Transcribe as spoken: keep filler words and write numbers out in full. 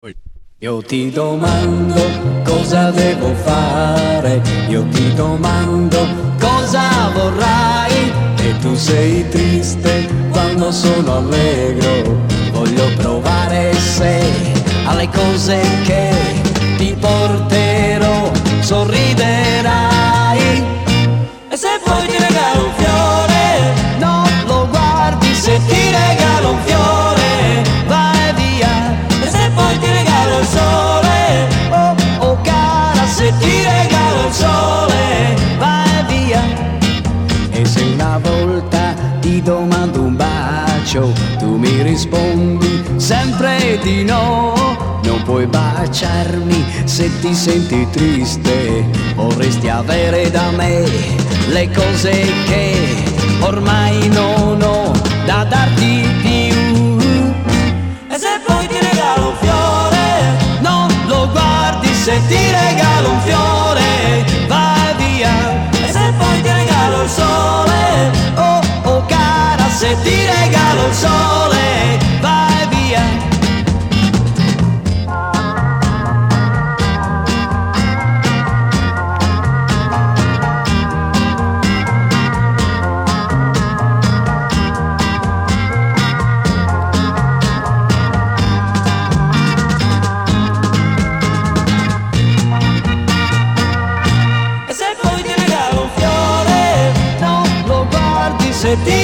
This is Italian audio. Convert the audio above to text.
Io ti domando cosa devo fare, io ti domando cosa vorrai, e tu sei triste quando sono allegro. Voglio provare se alle cose che ti porterò sorriderai. E se poi ti regalo un fiore, non lo guardi, se ti regalo un fiore vai via. E se poi ti regalo il sole, oh oh cara, se ti regalo il sole vai via. E se una volta ti domando un bacio, tu mi rispondi sempre di no. Non puoi baciarmi se ti senti triste, vorresti avere da me le cose che ormai non ho da darti più. E se poi ti regalo un fiore, non lo guardi, se ti regalo un fiore vai via. E se poi ti regalo il sole, oh oh cara, se ti regalo il sole vai via. Se ti